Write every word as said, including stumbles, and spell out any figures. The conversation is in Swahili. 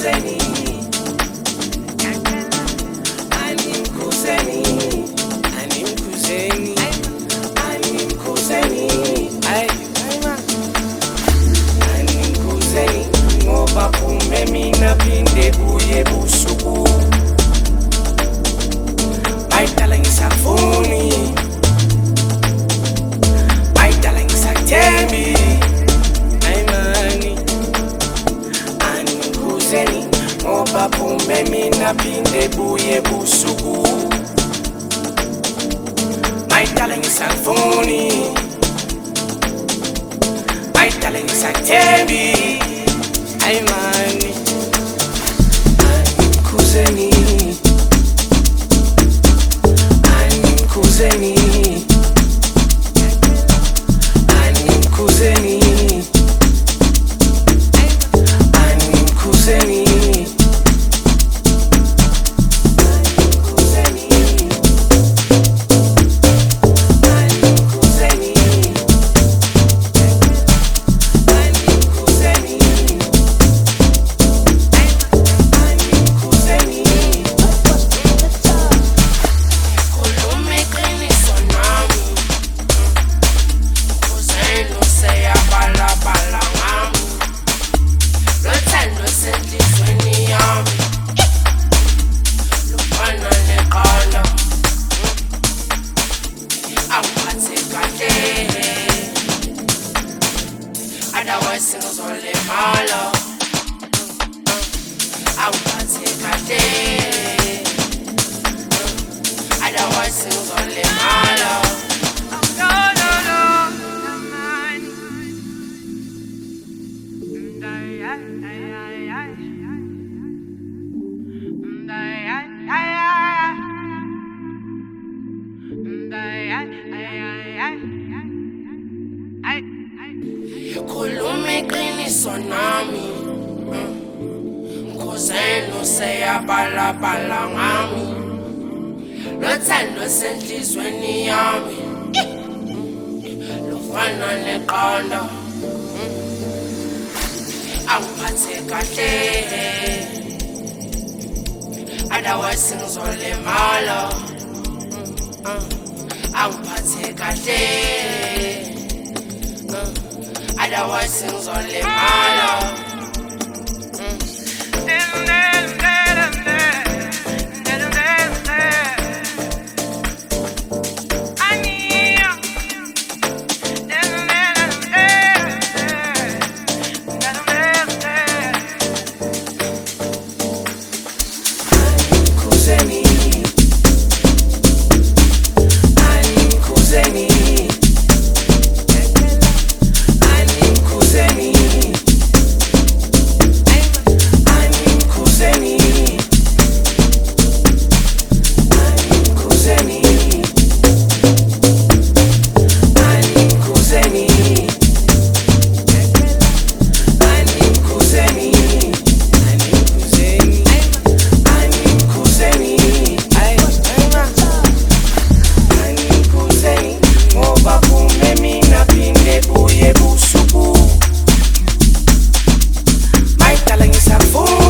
mkuzeni, ani mkuzeni, ani mkuzeni, ani mkuzeni, ay, ani mkuzeni, ngoba kumbe mina phinde buye busuku, bayidala ngisafuni, bayidala ngisathembi. Ngoba kumbe mina phinde buye busuku, bayidala ngisafuni, bayidala ngisathembi. Ay mani, ani mkuzeni, ani mkuzeni, ani mkuzeni, ani mkuzeni. Otherwise, singles only my love. I want to take a day. Otherwise, singles only my love. No, no, no, no, man. Ay, ay, ay, ay, ay. Ay, ay, ay, ay. Ay, ay, ay, ay. Khuluma iqiniso nami, ngozeno seyabalabala ngami, lothando senhlizweni yami lufana neqanda, angiphathe kahle, otherwise ngizolimala, angiphathe kahle, otherwise things only my love. Busuku, bayidala ngisafuni.